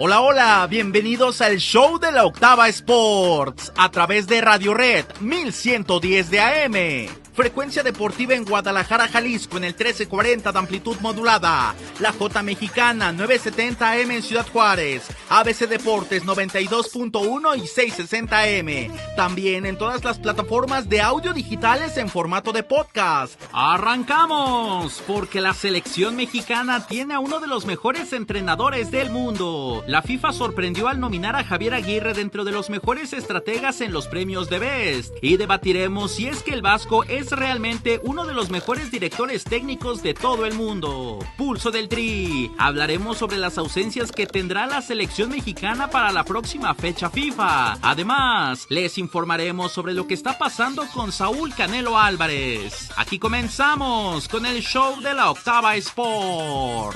Hola, hola, bienvenidos al show de la Octava Sports, a través de Radio Red 1110 de AM. Frecuencia deportiva en Guadalajara, Jalisco, en el 1340 de amplitud modulada. La J Mexicana, 970 AM en Ciudad Juárez. ABC Deportes, 92.1 y 660 AM. También en todas las plataformas de audio digitales en formato de podcast. ¡Arrancamos! Porque la selección mexicana tiene a uno de los mejores entrenadores del mundo. La FIFA sorprendió al nominar a Javier Aguirre dentro de los mejores estrategas en los premios de Best. Y debatiremos si es que el vasco es realmente uno de los mejores directores técnicos de todo el mundo. Pulso del Tri. Hablaremos sobre las ausencias que tendrá la selección mexicana para la próxima fecha FIFA. Además, les informaremos sobre lo que está pasando con Saúl Canelo Álvarez. Aquí comenzamos con el show de la Octava Sport.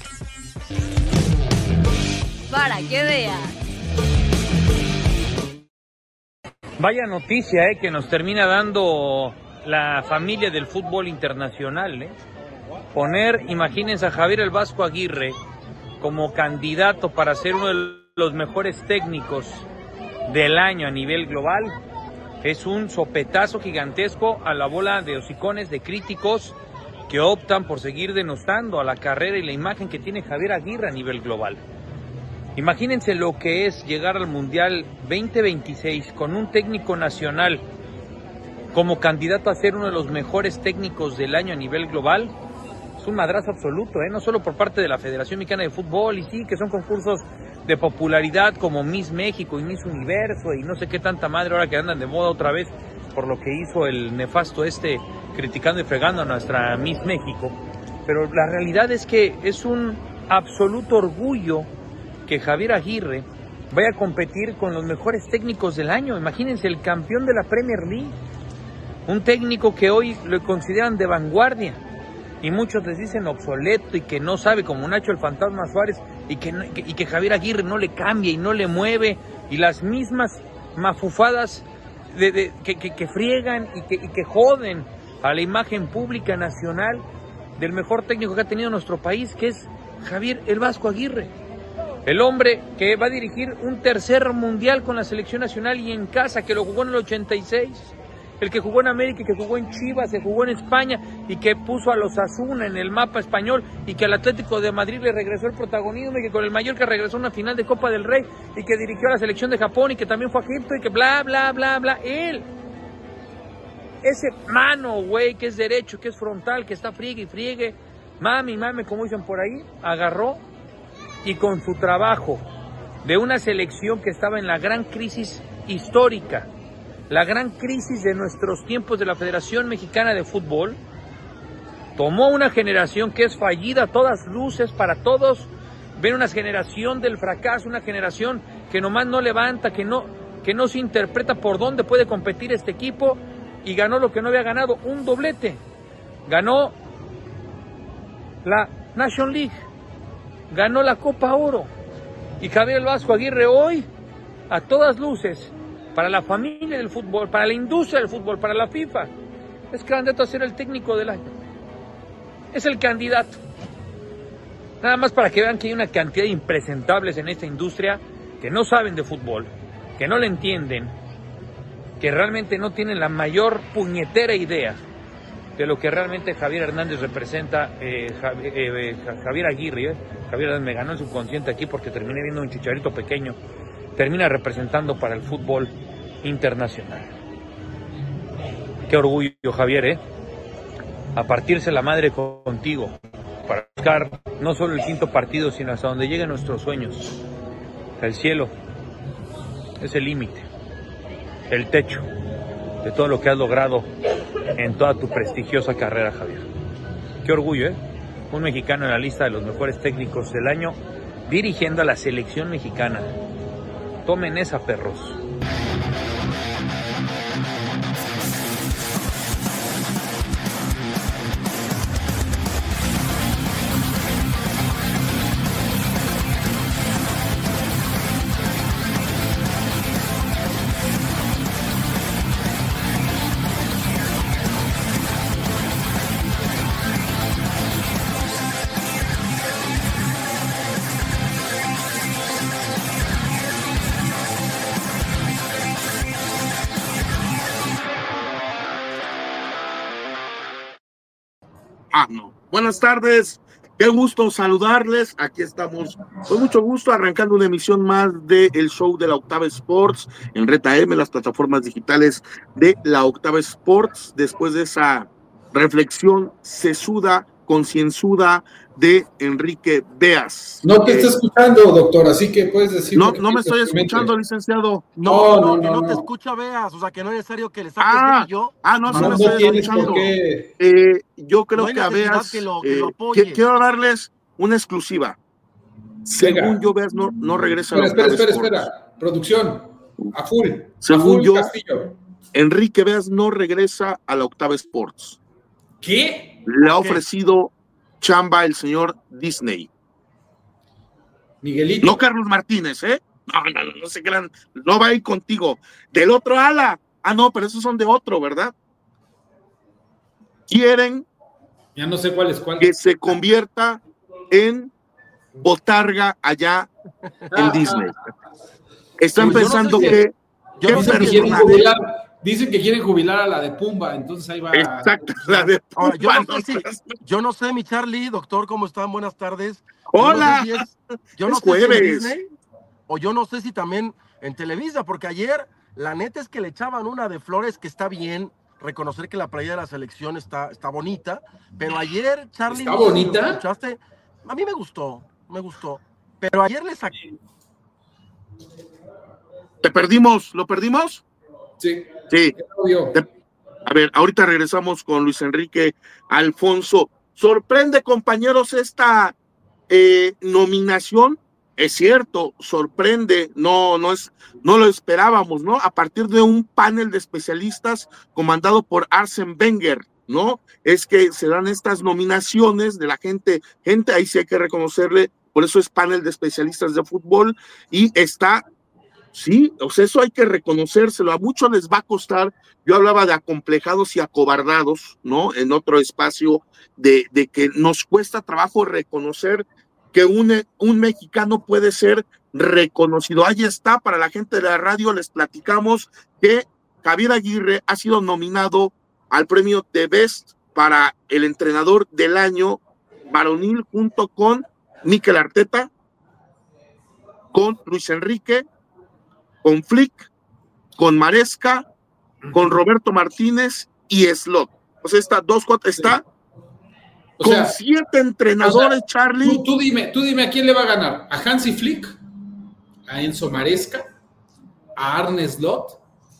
Para que veas. Vaya noticia que nos termina dando la familia del fútbol internacional. Poner, imagínense, a Javier el Vasco Aguirre como candidato para ser uno de los mejores técnicos del año a nivel global. Es un sopetazo gigantesco a la bola de hocicones, de críticos que optan por seguir denostando a la carrera y la imagen que tiene Javier Aguirre a nivel global. Imagínense lo que es llegar al Mundial 2026 con un técnico nacional como candidato a ser uno de los mejores técnicos del año a nivel global. Es un madrazo absoluto, no solo por parte de la Federación Mexicana de Fútbol, y sí, que son concursos de popularidad como Miss México y Miss Universo y no sé qué tanta madre ahora que andan de moda otra vez por lo que hizo el nefasto criticando y fregando a nuestra Miss México. Pero la realidad es que es un absoluto orgullo que Javier Aguirre vaya a competir con los mejores técnicos del año. Imagínense, el campeón de la Premier League, un técnico que hoy lo consideran de vanguardia y muchos les dicen obsoleto y que no sabe, como Nacho el Fantasma Suárez, y que Javier Aguirre no le cambia y no le mueve, y las mismas mafufadas que friegan y que joden a la imagen pública nacional del mejor técnico que ha tenido nuestro país, que es Javier el Vasco Aguirre. El hombre que va a dirigir un tercer mundial con la selección nacional y en casa, que lo jugó en el 86, el que jugó en América y que jugó en Chivas, se jugó en España y que puso a los Asuna en el mapa español y que al Atlético de Madrid le regresó el protagonismo y que con el Mallorca regresó a una final de Copa del Rey y que dirigió a la selección de Japón y que también fue a Egipto y que bla, bla, bla, bla. Él, ese mano, güey, que es derecho, que es frontal, que está friegue y friegue, mami, como dicen por ahí, agarró y con su trabajo de una selección que estaba en la gran crisis histórica, la gran crisis de nuestros tiempos de la Federación Mexicana de Fútbol, tomó una generación que es fallida a todas luces para todos, ven una generación del fracaso, una generación que nomás no levanta, que no se interpreta por dónde puede competir este equipo, y ganó lo que no había ganado, un doblete. Ganó la National League, ganó la Copa Oro, y Javier el Vasco Aguirre hoy, a todas luces, para la familia del fútbol, para la industria del fútbol, para la FIFA, es candidato a ser el técnico del año. Es el candidato. Nada más para que vean que hay una cantidad de impresentables en esta industria que no saben de fútbol, que no le entienden, que realmente no tienen la mayor puñetera idea de lo que realmente Javier Hernández representa. Javier Aguirre, Javier Hernández me ganó el subconsciente aquí porque terminé viendo un chicharito pequeño, termina representando para el fútbol internacional. Qué orgullo, Javier, a partirse la madre contigo para buscar no solo el quinto partido, sino hasta donde lleguen nuestros sueños. El cielo es el límite, el techo de todo lo que has logrado en toda tu prestigiosa carrera, Javier. Qué orgullo, un mexicano en la lista de los mejores técnicos del año, dirigiendo a la selección mexicana. Tomen esa, perros. No. Buenas tardes, qué gusto saludarles. Aquí estamos con mucho gusto arrancando una emisión más del show de la Octava Sports en Red AM, las plataformas digitales de la Octava Sports, después de esa reflexión sesuda, concienzuda de Enrique Beas. No te está escuchando, doctor, así que puedes decir. No me estoy escuchando, licenciado. No, te escucha Beas, o sea que no es necesario que le saques brillo. No me estoy escuchando. Yo creo que a Beas, quiero darles una exclusiva. Según yo, Beas no regresa a la Octava Sports. Espera, producción, a full. Según yo, Castillo. Enrique Beas no regresa a la Octava Sports. ¿Qué? Le ha ofrecido chamba el señor Disney. Miguelito. No Carlos Martínez, ¿eh? No se crean, no va a ir contigo. Del otro ala. No, pero esos son de otro, ¿verdad? Quieren ya no sé cuál es cuál. Que se convierta en botarga allá en Disney. Están pensando que dicen que quieren jubilar a la de Pumba, entonces ahí va. Exacto, la de Pumba. Ahora, yo no sé, mi Charlie, doctor, ¿cómo están? Buenas tardes. Hola. Yo no sé jueves. Si en Disney, o yo no sé si también en Televisa, porque ayer la neta es que le echaban una de Flores que está bien, reconocer que la playera de la selección está bonita, pero ayer, Charlie, ¿está bonita? ¿Escuchaste? A mí me gustó, pero ayer le saqué. ¿Lo perdimos? Sí. A ver, ahorita regresamos con Luis Enrique Alfonso. Sorprende, compañeros, esta nominación. Es cierto, sorprende, no lo esperábamos, ¿no? A partir de un panel de especialistas comandado por Arsène Wenger, ¿no? Es que se dan estas nominaciones de la gente, ahí sí hay que reconocerle, por eso es panel de especialistas de fútbol, y está. Sí, o sea, eso hay que reconocérselo, a muchos les va a costar. Yo hablaba de acomplejados y acobardados, ¿no? En otro espacio de que nos cuesta trabajo reconocer que un mexicano puede ser reconocido. Ahí está, para la gente de la radio les platicamos que Javier Aguirre ha sido nominado al premio The Best para el entrenador del año varonil junto con Mikel Arteta, con Luis Enrique, con Flick, con Maresca, con Roberto Martínez y Slot. O sea, está con 7 entrenadores, Charlie. Tú dime a quién le va a ganar. ¿A Hansi Flick? ¿A Enzo Maresca? ¿A Arne Slot?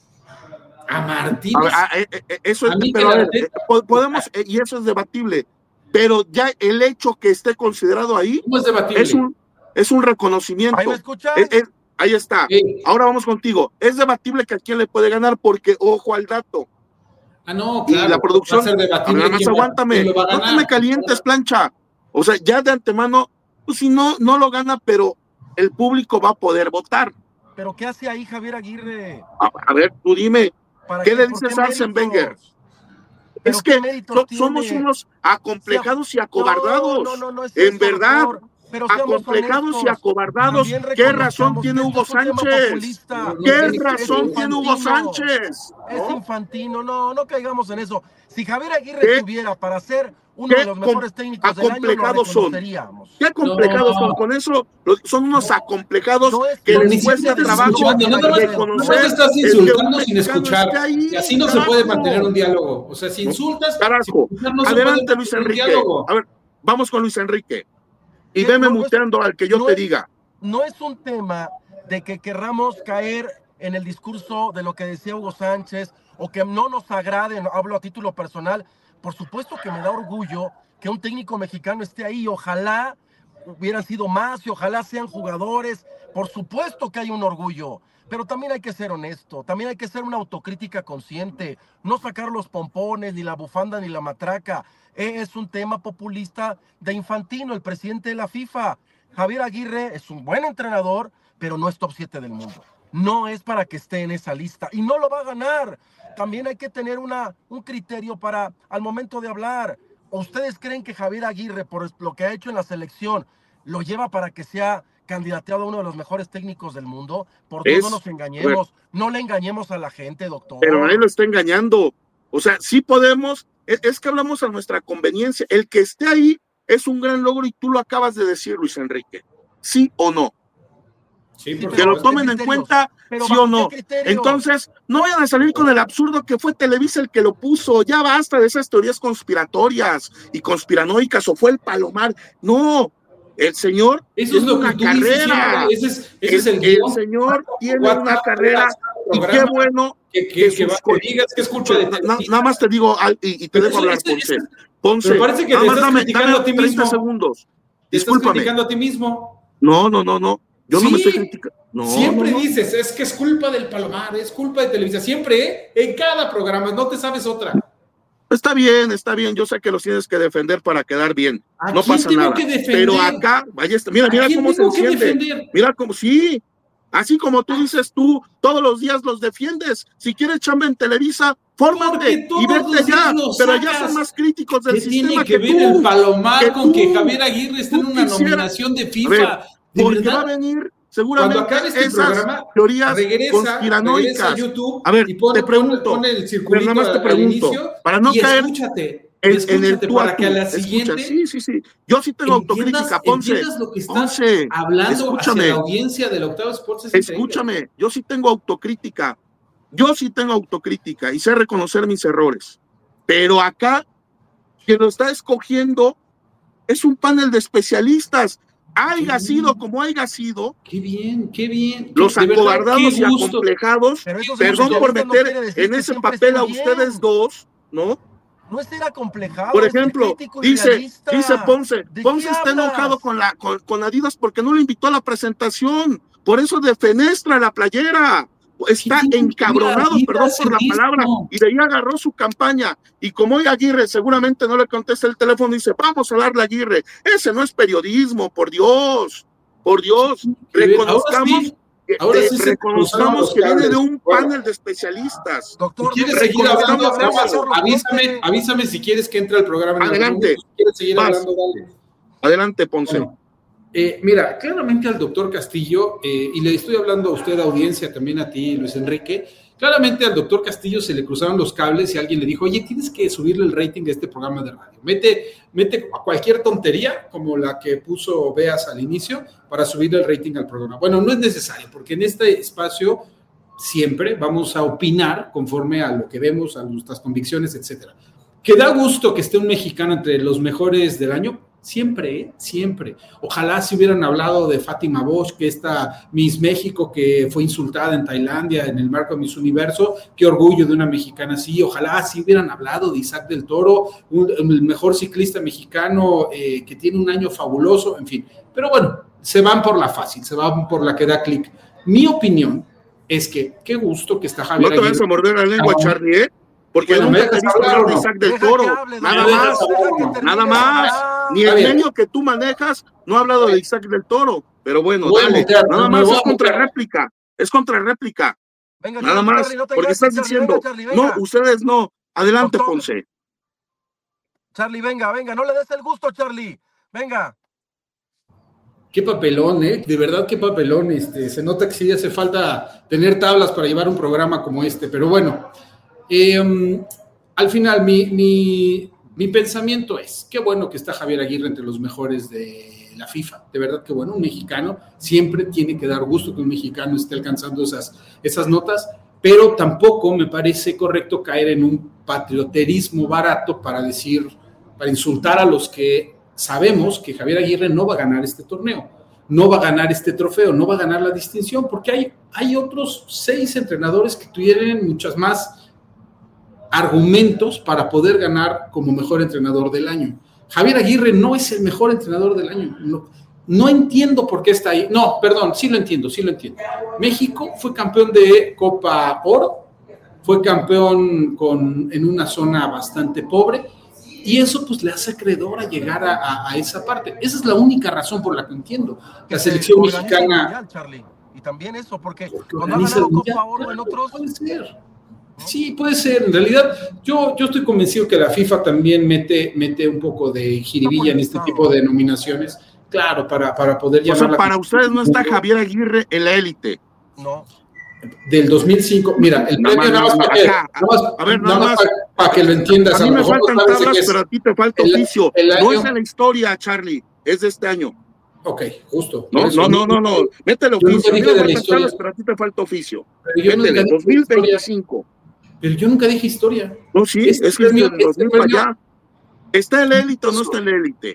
¿A Martínez? Eso es, pero podemos, y eso es debatible, pero ya el hecho que esté considerado ahí. ¿Cómo es debatible? Es un reconocimiento. ¿Ahí me escuchas? Ahí está. Sí. Ahora vamos contigo. Es debatible que a quién le puede ganar porque, ojo al dato. No, claro. Y la producción. Va a ser debatible. Nada más aguántame. No te me calientes, plancha. O sea, ya de antemano, pues si no lo gana, pero el público va a poder votar. ¿Pero qué hace ahí Javier Aguirre? A ver, tú dime. ¿Qué le dices a Arsène Wenger? Es que somos unos acomplejados y acobardados. No es en eso, verdad. Doctor. Pero acomplejados y acobardados. ¿Qué razón tiene Hugo Sánchez? ¿Qué razón tiene Hugo Sánchez? Es infantino, no caigamos en eso. Si Javier Aguirre tuviera para ser uno de los mejores técnicos del año, lo reconoceríamos. ¿Qué acomplejados son? Con eso son unos acomplejados que les cuesta trabajo reconocer. No estás insultando sin escuchar. Y así no se puede mantener un diálogo. O sea, si insultas, carajo. Adelante, Luis Enrique. A ver, vamos con Luis Enrique. Y veme muteando al que yo te diga. No es un tema de que querramos caer en el discurso de lo que decía Hugo Sánchez o que no nos agrade, hablo a título personal. Por supuesto que me da orgullo que un técnico mexicano esté ahí. Ojalá hubieran sido más y ojalá sean jugadores. Por supuesto que hay un orgullo. Pero también hay que ser honesto, también hay que ser una autocrítica consciente, no sacar los pompones, ni la bufanda, ni la matraca. Es un tema populista de Infantino, el presidente de la FIFA. Javier Aguirre es un buen entrenador, pero no es top 7 del mundo. No es para que esté en esa lista y no lo va a ganar. También hay que tener un criterio para al momento de hablar. ¿O ustedes creen que Javier Aguirre, por lo que ha hecho en la selección, lo lleva para que sea candidateado a uno de los mejores técnicos del mundo? Por Dios, no nos engañemos, no le engañemos a la gente, doctor. Pero nadie lo está engañando. O sea, sí podemos es que hablamos a nuestra conveniencia. El que esté ahí es un gran logro y tú lo acabas de decir, Luis Enrique. ¿Sí o no? Sí, que lo tomen en cuenta, sí o no. Entonces, no vayan a salir con el absurdo que fue Televisa el que lo puso. Ya basta de esas teorías conspiratorias y conspiranoicas, o fue el Palomar. No, el señor eso es lo una que tú carrera. Dices, ese es el señor tiene una carrera y qué bueno que digas que escucho de nada más te digo y te dejo hablar, Ponce. Me parece que te estás criticando a ti mismo. 30 segundos. Te estás criticando a ti mismo. No. Yo no me estoy criticando. Siempre dices, es que es culpa del Palomar, es culpa de Televisa. Siempre, en cada programa, no te sabes otra. Está bien. Yo sé que los tienes que defender para quedar bien. No pasa nada. Pero acá, mira cómo se enciende. Mira cómo, sí. Así como tú dices, tú todos los días los defiendes. Si quieres chamba en Televisa, fórmate y vete ya. Pero ya son más críticos del sistema que tú. ¿Qué tiene que ver el Palomar con que Javier Aguirre esté en una nominación de FIFA? Porque va a venir seguramente cuando acabe este esas programa, teorías conspiranoicas. A YouTube, a ver, te pregunto, pon el circulito nada más te pregunto, inicio, para no caer en el para que a la siguiente sí. Yo sí tengo autocrítica, Ponce. Lo que estás hablando hacia la audiencia de la Octava Sports. Escúchame, yo sí tengo autocrítica y sé reconocer mis errores. Pero acá, quien lo está escogiendo es un panel de especialistas. Haya sido como haya sido. Qué bien. Los acobardados y acomplejados, perdón por meter en ese papel a ustedes dos, ¿no? No es ser acomplejado. Por ejemplo, dice Ponce está enojado con Adidas porque no lo invitó a la presentación. Por eso defenestra la playera. Está encabronado, perdón por la palabra, y de ahí agarró su campaña. Y como hoy Aguirre seguramente no le contesta el teléfono, dice, vamos a darle a Aguirre. Ese no es periodismo, por Dios. Reconozcamos reconozcamos que viene de un panel de especialistas. Doctor, ¿quieres seguir hablando? Avísame si quieres que entre al programa. Adelante. ¿Quieres seguir hablando? Dale. Adelante, Ponce. Bueno, mira, claramente al doctor Castillo, y le estoy hablando a usted, audiencia, también a ti, Luis Enrique, claramente al doctor Castillo se le cruzaron los cables y alguien le dijo, oye, tienes que subirle el rating a este programa de radio. Mete cualquier tontería, como la que puso Beas al inicio, para subirle el rating al programa. Bueno, no es necesario, porque en este espacio siempre vamos a opinar conforme a lo que vemos, a nuestras convicciones, etcétera. Que da gusto que esté un mexicano entre los mejores del año, siempre. Ojalá si hubieran hablado de Fátima Bosch, que esta Miss México que fue insultada en Tailandia en el marco de Miss Universo, qué orgullo de una mexicana así. Ojalá si hubieran hablado de Isaac del Toro, el mejor ciclista mexicano que tiene un año fabuloso, en fin. Pero bueno, se van por la fácil, se van por la que da clic. Mi opinión es que qué gusto que está Javier Aguirre. No te vas a morder la lengua, Charlie, porque bueno, nunca te he visto hablar de Isaac del Toro, nada más. Ni el medio que tú manejas no ha hablado de Isaac del Toro, pero bueno, dale, nada más es contrarréplica, venga, nada más, Charlie, no te porque gastes, estás diciendo, Charlie, venga. no, ustedes no, adelante, Doctor. Ponce. Charlie, venga, no le des el gusto, Charlie, venga. Qué papelón, de verdad qué papelón, se nota que sí hace falta tener tablas para llevar un programa como este, pero bueno, al final mi pensamiento es, qué bueno que está Javier Aguirre entre los mejores de la FIFA, de verdad que bueno, un mexicano siempre tiene que dar gusto que un mexicano esté alcanzando esas notas, pero tampoco me parece correcto caer en un patrioterismo barato para insultar a los que sabemos que Javier Aguirre no va a ganar este torneo, no va a ganar este trofeo, no va a ganar la distinción, porque hay otros 6 entrenadores que tienen muchas más argumentos para poder ganar como mejor entrenador del año. Javier Aguirre no es el mejor entrenador del año. No entiendo por qué está ahí. No, perdón, sí lo entiendo. México fue campeón de Copa Oro, fue campeón en una zona bastante pobre, y eso pues le hace acreedor a llegar a esa parte. Esa es la única razón por la que entiendo. La selección mexicana... Mundial, Charlie. Y también eso, porque cuando ha ganado Copa Oro en otros... Puede ser. Sí, puede ser. En realidad, yo estoy convencido que la FIFA también mete un poco de jiribilla en este tipo de nominaciones. Claro, para poder llamar. O sea, para ustedes no está Javier Aguirre en la élite. No. Del 2005, mira, el premio nada más para que lo entiendas. A mí lo me mejor faltan no sabes tablas, qué es. pero a ti te falta oficio. No es de la historia, Charlie, es de este año. Ok, justo. No. Métele Yo oficio. nunca dije de la historia. Pero a ti te falta oficio. Pero yo Métele, nunca dije 2025. Pero yo nunca dije historia. No, sí, es que es del 2000 para allá. ¿Está el élite o no está el élite?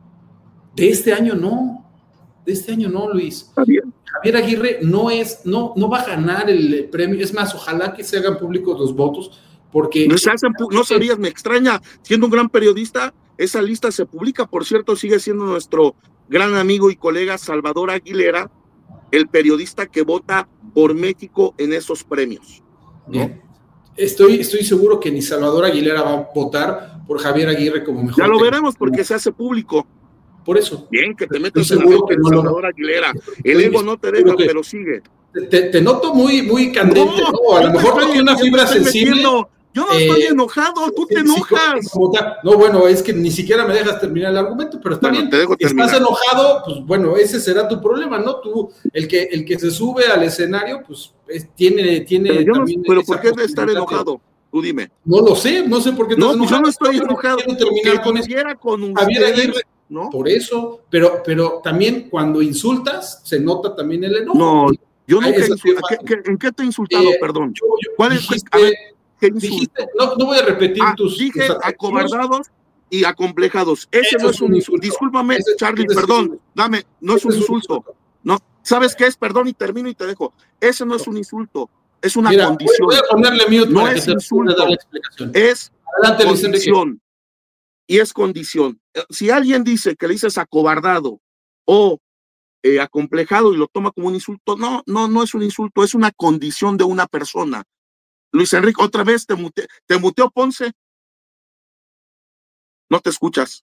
De este año no. De este año no, Luis. Está bien. Javier Aguirre no va a ganar el premio. Es más, ojalá que se hagan públicos los votos, porque... No sabías, me extraña. Siendo un gran periodista, esa lista se publica. Por cierto, sigue siendo nuestro gran amigo y colega Salvador Aguilera, el periodista que vota por México en esos premios. Bien. Estoy seguro que ni Salvador Aguilera va a votar por Javier Aguirre como mejor. Ya lo veremos porque se hace público. Por eso. Bien, que te metas en la mente de Salvador Aguilera. El ego no te deja, pero sigue. Te noto muy candente, ¿no? A lo mejor toque una fibra sensible. Yo no estoy enojado, tú te enojas. No, bueno, es que ni siquiera me dejas terminar el argumento, pero está bien. Si estás enojado, pues bueno, ese será tu problema, ¿no? Tú, el que se sube al escenario, pues tiene pero ¿por qué de estar enojado? Tú dime. No lo sé, no sé por qué estás enojado. Yo no estoy enojado. Quiero terminar con Javier Aguirre, ¿no? Por eso, pero también cuando insultas, se nota también el enojo. No, yo nunca he insultado. ¿En qué te he insultado, perdón? ¿Cuál es? Dijiste, no voy a repetir dije acobardados y acomplejados. Ese no es un insulto. Discúlpame, Charlie, perdón. No es un insulto. No, ¿sabes qué es? Perdón y termino y te dejo. Ese no es un insulto. Es una condición. Voy a ponerle mute no para es que insulto. te dé la explicación. Es Adelante, condición. Y es condición. Si alguien dice que le dices acobardado o acomplejado y lo toma como un insulto, no es un insulto, es una condición de una persona. Luis Enrique, otra vez te muteó Ponce. No te escuchas.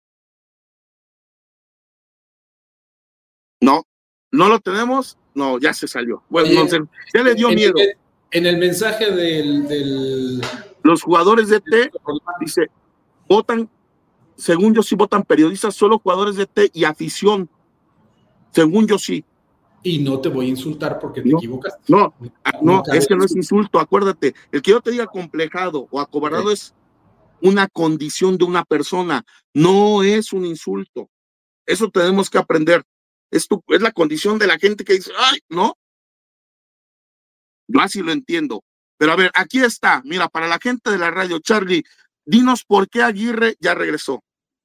No lo tenemos. No, ya se salió. Bueno, ya le dio miedo. En el mensaje del los jugadores de T, dice, votan, según yo sí votan periodistas, solo jugadores de T y afición. Según yo sí. Y no te voy a insultar porque te equivocas. No, es que no es insulto, acuérdate. El que yo te diga acomplejado o acobardado es una condición de una persona, no es un insulto. Eso tenemos que aprender. Es la condición de la gente que dice, ay, no. Yo así lo entiendo. Pero a ver, aquí está. Mira, para la gente de la radio, Charlie, dinos por qué Aguirre ya regresó.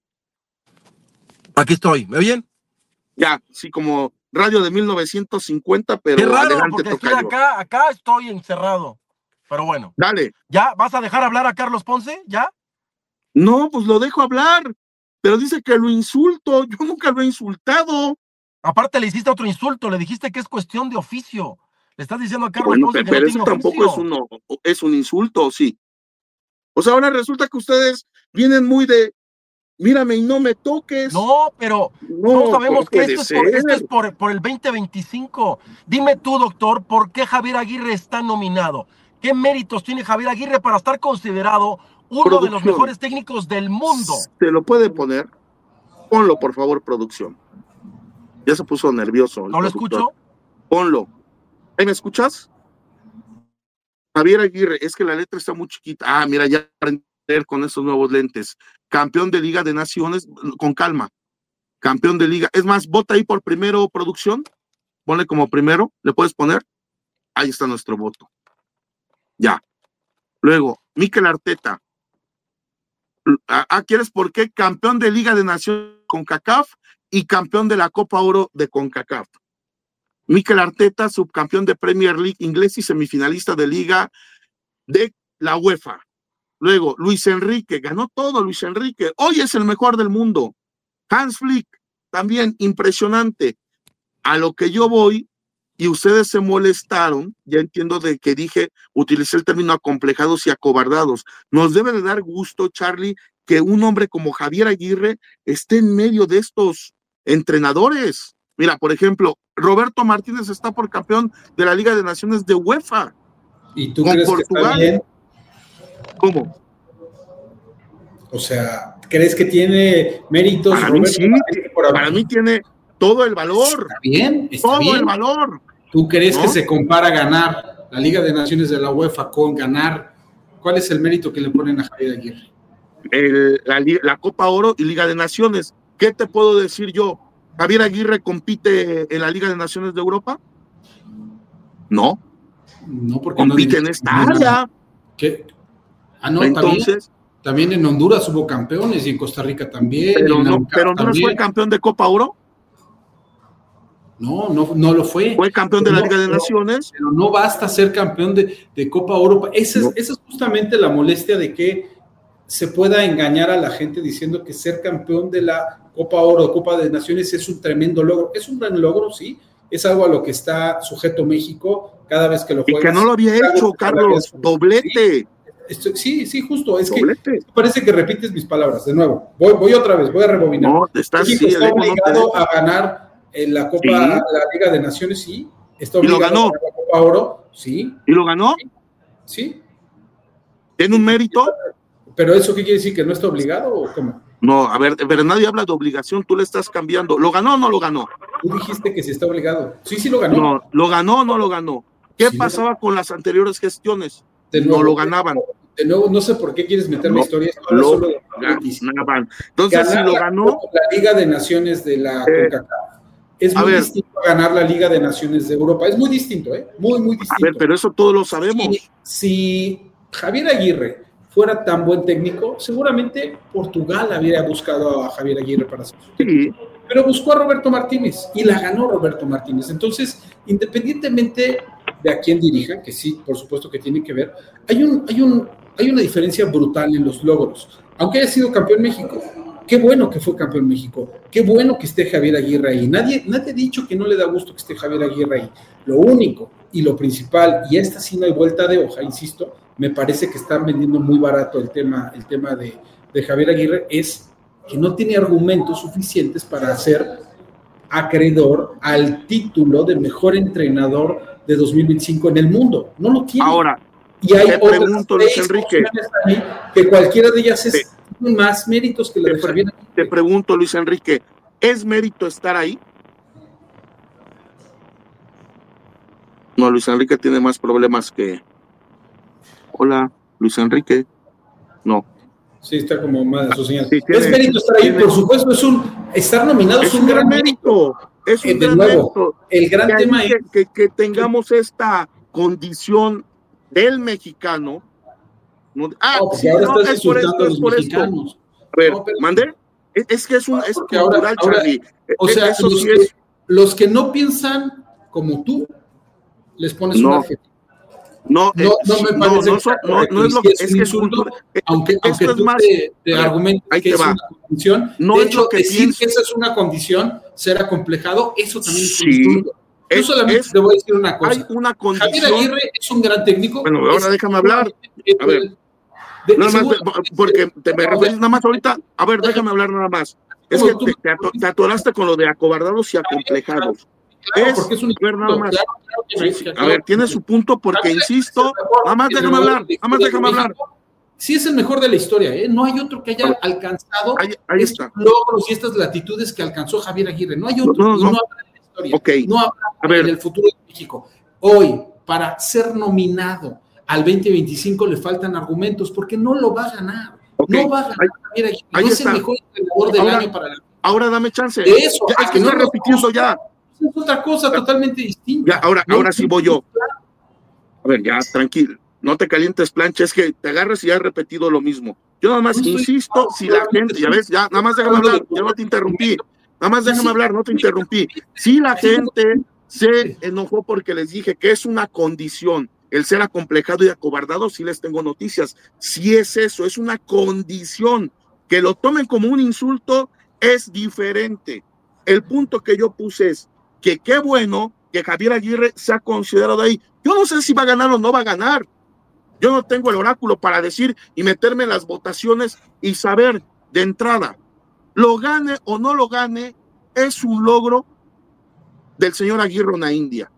Aquí estoy, ¿me oyen? Ya, sí, como radio de 1950, pero qué raro, adelante, porque estoy tocayo. acá estoy encerrado. Pero bueno. Dale. ¿Ya vas a dejar hablar a Carlos Ponce? ¿Ya? No, pues lo dejo hablar, pero dice que lo insulto. Yo nunca lo he insultado. Aparte le hiciste otro insulto, le dijiste que es cuestión de oficio. Le estás diciendo a Carlos Ponce que pero no eso tiene tampoco oficio. es un insulto, sí. O sea, ahora resulta que ustedes vienen muy de mírame y no me toques. No, pero no sabemos que esto es por el 2025. Dime tú, doctor, ¿por qué Javier Aguirre está nominado? ¿Qué méritos tiene Javier Aguirre para estar considerado uno de los mejores técnicos del mundo? ¿Se lo puede poner? Ponlo, por favor, producción. Ya se puso nervioso. ¿No lo escucho? Ponlo. ¿Ahí me escuchas? Javier Aguirre, es que la letra está muy chiquita. Ah, mira, ya aprender con esos nuevos lentes. Campeón de Liga de Naciones, con calma. Campeón de Liga. Es más, vota ahí por primero, producción. Ponle como primero, ¿le puedes poner? Ahí está nuestro voto. Ya. Luego, Mikel Arteta. ¿Quieres por qué? Campeón de Liga de Naciones con CONCACAF y campeón de la Copa Oro de CONCACAF. Mikel Arteta, subcampeón de Premier League inglés y semifinalista de Liga de la UEFA. Luego, Luis Enrique, ganó todo Luis Enrique. Hoy es el mejor del mundo. Hans Flick, también impresionante. A lo que yo voy, y ustedes se molestaron, ya entiendo de que utilicé el término acomplejados y acobardados. Nos debe de dar gusto, Charlie, que un hombre como Javier Aguirre esté en medio de estos entrenadores. Mira, por ejemplo, Roberto Martínez está por campeón de la Liga de Naciones de UEFA. ¿Y tú crees Portugal. Que está bien? ¿Cómo? O sea, ¿crees que tiene méritos? Para mí sí, para mí tiene todo el valor. Está bien, todo el valor. ¿Tú crees que se compara ganar la Liga de Naciones de la UEFA con ganar ¿Cuál es el mérito que le ponen a Javier Aguirre? La Copa Oro y Liga de Naciones. ¿Qué te puedo decir yo? ¿Javier Aguirre compite en la Liga de Naciones de Europa? No. No, porque compite en esta área. ¿Qué? No, entonces también en Honduras hubo campeones y en Costa Rica también. Pero no fue campeón de Copa Oro. No lo fue. Fue campeón de la Liga de Naciones. Pero no basta ser campeón de Copa Oro. Esa es justamente la molestia de que se pueda engañar a la gente diciendo que ser campeón de la Copa Oro, Copa de Naciones es un tremendo logro. Es un gran logro, sí. Es algo a lo que está sujeto México cada vez que lo juega. Y que no lo había hecho, Carlos. Doblete. Sí, justo. Es doblete. Que parece que repites mis palabras. De nuevo, voy otra vez, voy a rebobinar. No, está obligado a ganar en la Copa, la Liga de Naciones, sí. Está obligado a ganar la Copa Oro, sí. ¿Y lo ganó? Sí. ¿Tiene un mérito? ¿Pero eso qué quiere decir? ¿Que no está obligado o cómo? No, a ver, pero nadie habla de obligación, tú le estás cambiando. ¿Lo ganó o no lo ganó? Tú dijiste que sí está obligado. Sí lo ganó. No, ¿lo ganó o no lo ganó? ¿Qué pasaba con las anteriores gestiones? No lo ganaban. De nuevo, no sé por qué quieres meter la historia. Lo ganaban. Entonces, si lo ganó... La Liga de Naciones de la CONCACAF. Es muy distinto a ganar la Liga de Naciones de Europa. Es muy distinto, ¿eh? Muy distinto. A ver, pero eso todos lo sabemos. Si Javier Aguirre fuera tan buen técnico, seguramente Portugal habría buscado a Javier Aguirre para ser su técnico. Sí. Pero buscó a Roberto Martínez y la ganó Roberto Martínez. Entonces, independientemente de a quién dirija, que sí, por supuesto que tiene que ver, hay una diferencia brutal en los logros. Aunque haya sido campeón México, qué bueno que fue campeón México, qué bueno que esté Javier Aguirre ahí. Nadie ha dicho que no le da gusto que esté Javier Aguirre ahí. Lo único y lo principal, y esta sí no hay vuelta de hoja, insisto, me parece que están vendiendo muy barato el tema de Javier Aguirre, es que no tiene argumentos suficientes para ser acreedor al título de mejor entrenador de 2025 en el mundo. No lo tiene. Ahora, y hay te pregunto, Luis Enrique, que cualquiera de ellas tiene más méritos que la de Javier Aguirre. Te pregunto, Luis Enrique, ¿es mérito estar ahí? No, Luis Enrique tiene más problemas que... Hola, Luis Enrique. No. Sí, está como mal su señal. Sí, es mérito estar ahí, por supuesto, estar nominado es un gran mérito. Es un gran mérito. El gran tema es que tengamos esta condición del mexicano. Ahora estás insultando a los mexicanos. A ver, ¿mande? Es que es cultural, Charlie. O sea, los que no piensan como tú, les pones un adjetivo. No me parece no es lo que es insulto, aunque tú te argumentas que es una condición. No de es hecho, lo que decir que esa es una condición, ser acomplejado, eso también es un insulto. Yo solamente te voy a decir una cosa. Hay una condición. Javier Aguirre es un gran técnico. Bueno, ahora déjame hablar. A ver, nada más, porque te me referís nada más ahorita. A ver, déjame hablar nada más. Es que te atoraste con lo de acobardados y acomplejados. Claro, porque es un nada más. A ver, tiene su punto porque, insisto, nada más déjame hablar. Sí es el mejor de la historia, ¿eh? No hay otro que haya alcanzado estos logros y estas latitudes que alcanzó Javier Aguirre. No hay otro, no habrá en la historia. Okay. No habrá en el futuro de México. Hoy, para ser nominado al 2025 le faltan argumentos porque no lo va a ganar. Okay. No va a ganar Javier Aguirre. No es el mejor entrenador del año para la... Ahora dame chance. De eso, es que no repitiendo ya. Es otra cosa totalmente distinta. Ya, ahora sí voy yo. A ver, ya, tranquilo. No te calientes, plancha, es que te agarras y has repetido lo mismo. Yo nada más insisto, si la gente, ya ves, ya, nada más déjame hablar, ya no te interrumpí. Nada más déjame hablar, no te interrumpí. Si la gente se enojó porque les dije que es una condición el ser acomplejado y acobardado, sí les tengo noticias. Si es eso, es una condición. Que lo tomen como un insulto es diferente. El punto que yo puse es que qué bueno que Javier Aguirre se ha considerado ahí. Yo no sé si va a ganar o no va a ganar. Yo no tengo el oráculo para decir y meterme en las votaciones y saber de entrada, lo gane o no lo gane, es un logro del señor Aguirre en la India.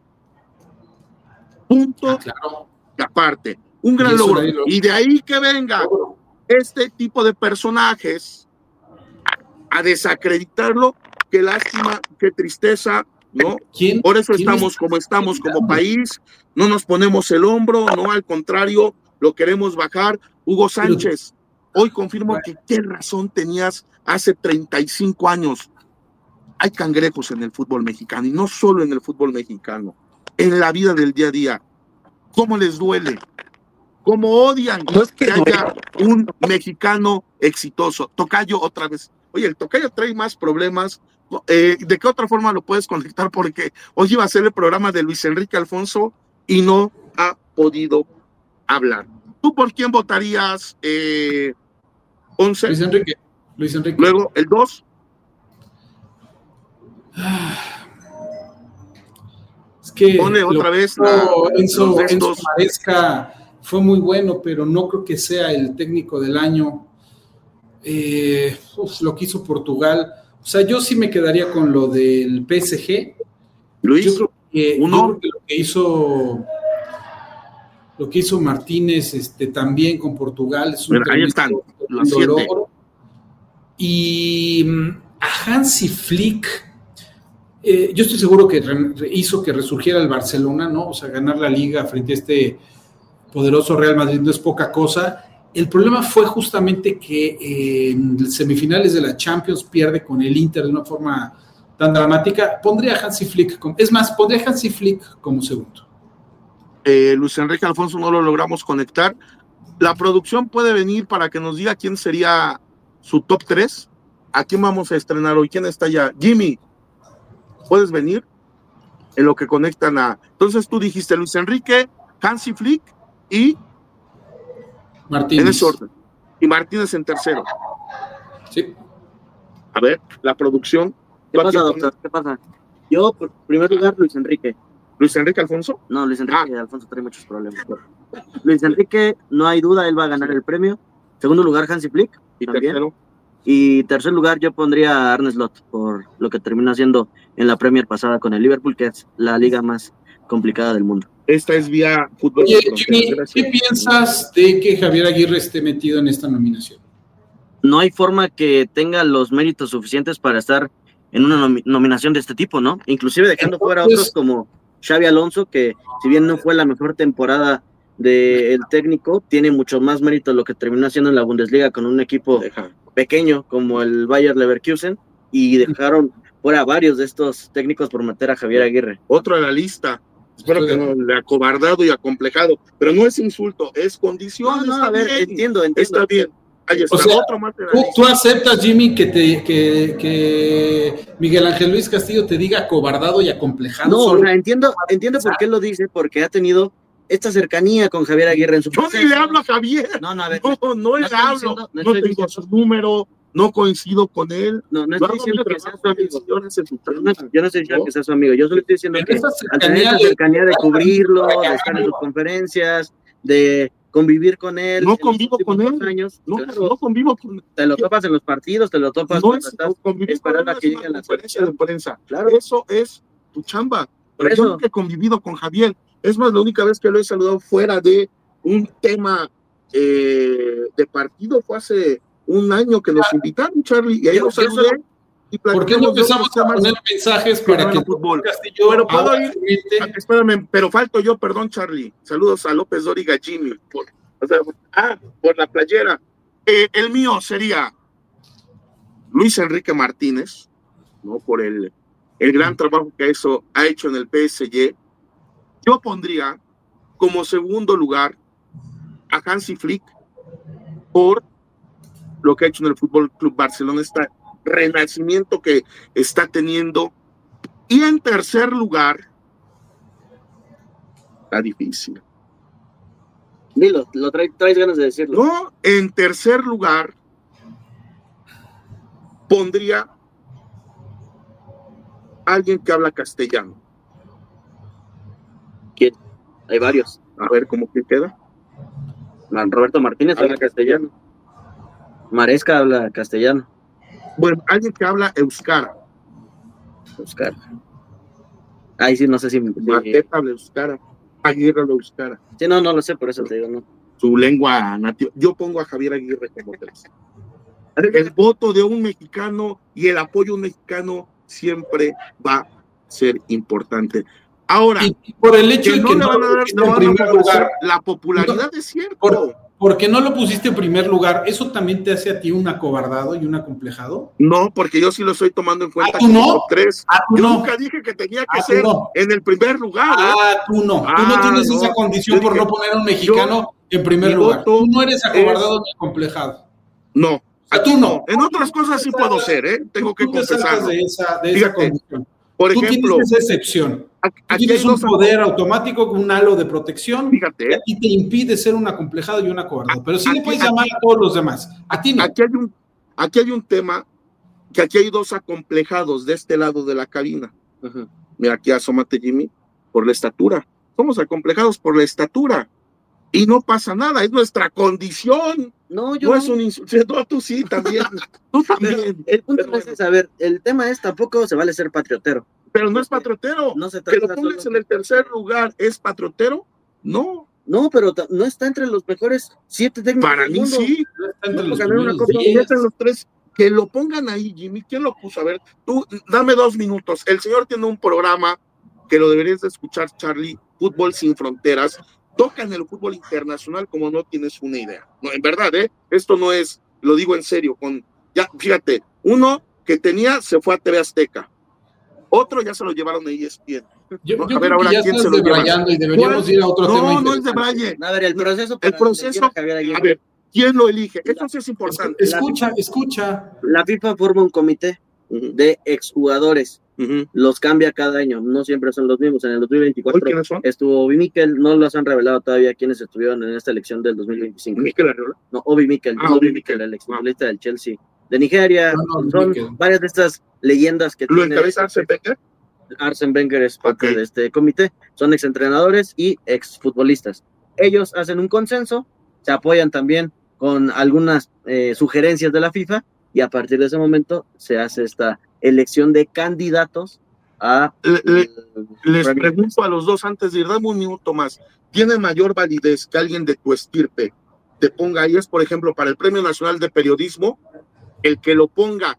Punto aparte. Un gran logro. Y de ahí que venga este tipo de personajes a desacreditarlo, qué lástima, qué tristeza, ¿no? Por eso estamos como estamos como país, no nos ponemos el hombro, no, al contrario, lo queremos bajar. Hugo Sánchez, hoy confirmo que qué razón tenías hace 35 años. Hay cangrejos en el fútbol mexicano, y no solo en el fútbol mexicano, en la vida del día a día. ¿Cómo les duele? ¿Cómo odian que haya un mexicano exitoso? Tocayo, otra vez. Oye, el Tocayo trae más problemas. ¿De qué otra forma lo puedes conectar? Porque hoy iba a ser el programa de Luis Enrique Alfonso y no ha podido hablar. ¿Tú por quién votarías, 11? Luis Enrique. Luego, el 2. Es que pone otra vez Enzo Maresca fue muy bueno, pero no creo que sea el técnico del año. Lo que hizo Portugal. O sea, yo sí me quedaría con lo del PSG. Luis, yo creo que lo que hizo Martínez también con Portugal es un ahí están los 7. Y a Hansi Flick, yo estoy seguro que hizo que resurgiera el Barcelona, ¿no? O sea, ganar la Liga frente a este poderoso Real Madrid no es poca cosa. El problema fue justamente que en semifinales de la Champions pierde con el Inter de una forma tan dramática. Pondría a Hansi Flick como segundo. Luis Enrique Alfonso no lo logramos conectar. La producción puede venir para que nos diga quién sería su top 3. ¿A quién vamos a estrenar hoy? ¿Quién está allá? Jimmy, ¿puedes venir? En lo que conectan a... Entonces tú dijiste Luis Enrique, Hansi Flick y... Martínez. En ese orden. Y Martínez en tercero. Sí. A ver, la producción. ¿Qué pasa, doctor? ¿Qué pasa? Yo, por primer lugar, Luis Enrique. ¿Luis Enrique Alfonso? No, Luis Enrique Alfonso trae muchos problemas. Luis Enrique, no hay duda, él va a ganar el premio. Segundo lugar, Hansi Flick. Y también. tercero. Y tercer lugar, yo pondría a Arne Slot por lo que terminó haciendo en la Premier pasada con el Liverpool, que es la liga más complicada del mundo. Esta es vía fútbol. Oye, Jimmy, ¿qué piensas de que Javier Aguirre esté metido en esta nominación? No hay forma que tenga los méritos suficientes para estar en una nominación de este tipo, ¿no? Inclusive dejando fuera a otros como Xabi Alonso, que si bien no fue la mejor temporada del técnico, tiene mucho más mérito lo que terminó haciendo en la Bundesliga con un equipo pequeño como el Bayer Leverkusen, y dejaron fuera varios de estos técnicos por meter a Javier Aguirre. Otro a la lista. Espero que no le acobardado y acomplejado, pero no es insulto, es condición. No, a ver, entiendo. Está bien. Ahí está. O sea, otro más ¿tú aceptas, Jimmy, que Miguel Ángel Luis Castillo te diga acobardado y acomplejado? No, o sea, entiendo por qué lo dice, porque ha tenido esta cercanía con Javier Aguirre en su proceso. Yo ni le hablo a Javier. No, a ver. No le hablo. No tengo su número. No coincido con él. No estoy diciendo que sea su amigo. Yo no estoy diciendo que sea su amigo. Yo solo estoy diciendo que al tener esa cercanía de cubrirlo, de estar en sus conferencias, de convivir con él. No convivo con él. No convivo con él. Te lo topas en los partidos, te lo topas cuando estás esperando a que lleguen las conferencias de prensa. Claro. Eso es tu chamba. Pero yo nunca he convivido con Javier. Es más, la única vez que lo he saludado fuera de un tema de partido fue hace un año que nos invitaron, Charlie, y ahí lo saludé. ¿Por qué no empezamos a poner mensajes para que fútbol? Castillo, pero puedo ir, espérame, pero falto yo, perdón, Charlie. Saludos a López Dóriga, Jimmy. Por la playera. El mío sería Luis Enrique Martínez, ¿no? Por el gran trabajo que ha hecho en el PSG. Yo pondría como segundo lugar a Hansi Flick por lo que ha hecho en el Fútbol Club Barcelona, este renacimiento que está teniendo. Y en tercer lugar, está difícil. Dilo, traes ganas de decirlo. No, en tercer lugar, pondría a alguien que habla castellano. ¿Quién? Hay varios. A ver cómo que queda. Roberto Martínez habla castellano. Maresca habla castellano. Bueno, alguien que habla euskara. Euskara. Ahí sí, no sé si... Mateta habla euskara. Aguirre habla euskara. Sí, no lo sé, por eso te digo, no. Su lengua nativa. Yo pongo a Javier Aguirre como tres. El voto de un mexicano y el apoyo de un mexicano siempre va a ser importante. Ahora, y por el hecho que de no que le van a dar, no van a favorecer la popularidad, es cierto. Porque no lo pusiste en primer lugar, ¿eso también te hace a ti un acobardado y un acomplejado? No, porque yo sí lo estoy tomando en cuenta ¿tú como no? top 3. ¿Tú Yo no? nunca dije que tenía que ¿tú ser no? en el primer lugar. Tú no. Tú no tienes no. esa condición Yo por dije, no poner a un mexicano en primer mi lugar. voto Tú no eres acobardado ni acomplejado. No, O sea, aquí tú no. En otras cosas sí puedo ser, tengo que Tú te saltas confesarlo. de esa Fíjate, condición. por Tú ejemplo, tienes esa excepción. Tú aquí tienes hay un dos. poder automático con un halo de protección Fíjate, que a ti te impide ser un acomplejado y un acobardado. Pero sí aquí, le puedes llamar a todos los demás. A ti no. Aquí hay un tema, que aquí hay dos acomplejados de este lado de la cabina. Ujú. Mira, aquí asómate, Jimmy, por la estatura. Somos acomplejados por la estatura. Y no pasa nada, es nuestra condición. No, yo No no. es un insulto. No, tú sí, también. Tú también. El punto Pero no es ese, a ver, el tema es tampoco se vale ser patriotero. Pero no es patriotero. No se Que lo trata pongas solo- en el tercer lugar, ¿es patriotero? No. No, pero no está entre los mejores 7 técnicos Para del mí mundo. sí. No está entre No, los ganar una primeros copa. 10. Están los tres. Que lo pongan ahí, Jimmy. ¿Quién lo puso? A ver, tú, dame 2 minutos. El señor tiene un programa que lo deberías de escuchar, Charlie, Fútbol Sin Fronteras. Tocan el fútbol internacional como no tienes una idea. No, en verdad, esto no es, lo digo en serio, ya, fíjate, uno que tenía se fue a TV Azteca, otro ya se lo llevaron a ESPN. Yo A creo ver, que ahora, ya ¿quién estás se lo lleva? debrayando y deberíamos ¿Cuál? ir a otro tema. No es de Braille. A ver, el proceso El proceso, a ver, ¿quién lo elige? Eso sí es importante. Escucha. La FIFA forma un comité de exjugadores. Los cambia cada año, no siempre son los mismos. En el 2024 ¿Quiénes son? estuvo Obi Mikel, no los han revelado todavía quiénes estuvieron en esta elección del 2025. ¿Mikel Arriola? No, Obi Mikel, Obi Mikel, el exfutbolista del Chelsea de Nigeria. Son Mikel. varias de estas leyendas que ¿Lo tiene encabeza Arsene Wenger? Arsene Wenger es parte de este comité. Son exentrenadores y exfutbolistas. Ellos hacen un consenso, se apoyan también con algunas sugerencias de la FIFA y a partir de ese momento se hace esta elección de candidatos a... Les pregunto a los dos antes de ir, dame un minuto más. ¿Tiene mayor validez que alguien de tu estirpe te ponga ahí? Es, por ejemplo, para el Premio Nacional de Periodismo, el que lo ponga,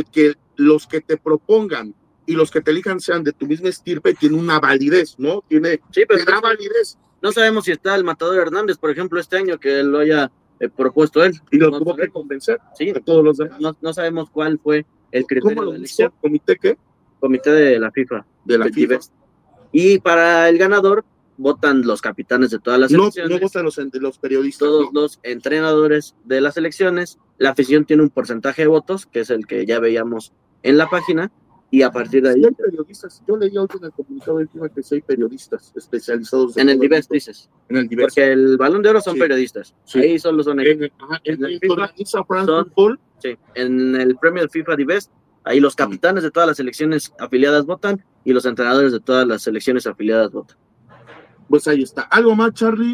los que te propongan y los que te elijan sean de tu misma estirpe, tiene una validez, ¿no? Te da validez. No sabemos si está el Matador Hernández, por ejemplo, este año que lo haya propuesto él. Y lo tuvo que convencer de todos los demás. No sabemos cuál fue el criterio. ¿Cómo lo de hizo? elección. ¿Comité qué? Comité de la FIFA. De la FIFA. Y para el ganador votan los capitanes de todas las selecciones. No votan los periodistas. Todos los entrenadores de las selecciones. La afición tiene un porcentaje de votos, que es el que ya veíamos en la página. Y a partir de ahí... hay periodistas. Yo leí hoy en el comunicado de FIFA que sí hay periodistas especializados. En el Divest, dices. En el Divest. Porque el Balón de Oro son periodistas. Sí. Ahí solo son ellos. En el FIFA sí. En el premio de FIFA Divest, ahí los capitanes de todas las selecciones afiliadas votan y los entrenadores de todas las selecciones afiliadas votan. Pues ahí está. ¿Algo más, Charlie?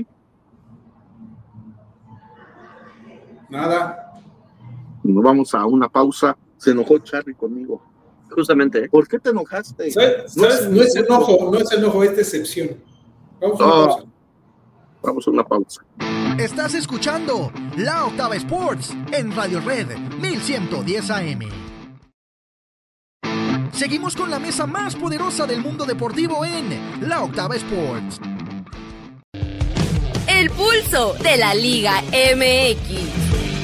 Nada. Nos vamos a una pausa. Se enojó Charlie conmigo. Justamente. ¿Por qué te enojaste? ¿Sabes? No es enojo, esta excepción. Vamos a una pausa. Vamos a una pausa. Estás escuchando La Octava Sports en Radio Red 1110 AM. Seguimos con la mesa más poderosa del mundo deportivo en La Octava Sports. El pulso de la Liga MX.